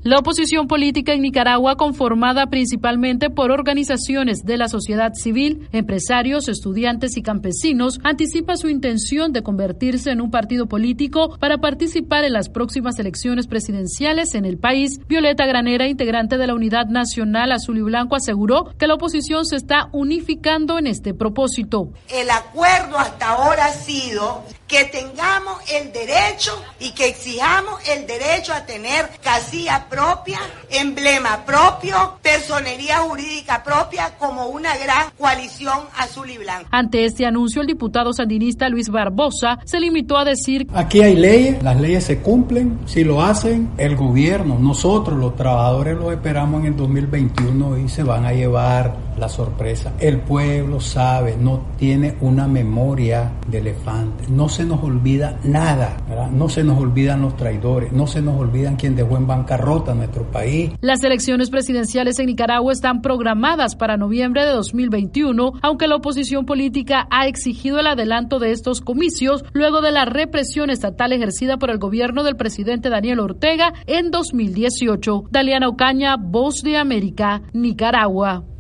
La oposición política en Nicaragua, conformada principalmente por organizaciones de la sociedad civil, empresarios, estudiantes y campesinos, anticipa su intención de convertirse en un partido político para participar en las próximas elecciones presidenciales en el país. Violeta Granera, integrante de la Unidad Nacional Azul y Blanco, aseguró que la oposición se está unificando en este propósito. El acuerdo hasta ahora ha sido que tengamos el derecho y que exijamos el derecho a tener casilla propia, emblema propio, personería jurídica propia como una gran coalición azul y blanco. Ante este anuncio, el diputado sandinista Luis Barbosa se limitó a decir: aquí hay leyes, las leyes se cumplen, si lo hacen el gobierno, nosotros los trabajadores los esperamos en el 2021 y se van a llevar la sorpresa. El pueblo sabe, no tiene una memoria de elefante, no se nos olvida nada, ¿verdad? No se nos olvidan los traidores, no se nos olvidan quien dejó en bancarrota nuestro país. Las elecciones presidenciales en Nicaragua están programadas para noviembre de 2021, aunque la oposición política ha exigido el adelanto de estos comicios luego de la represión estatal ejercida por el gobierno del presidente Daniel Ortega en 2018. Daliana Ocaña, Voz de América, Nicaragua.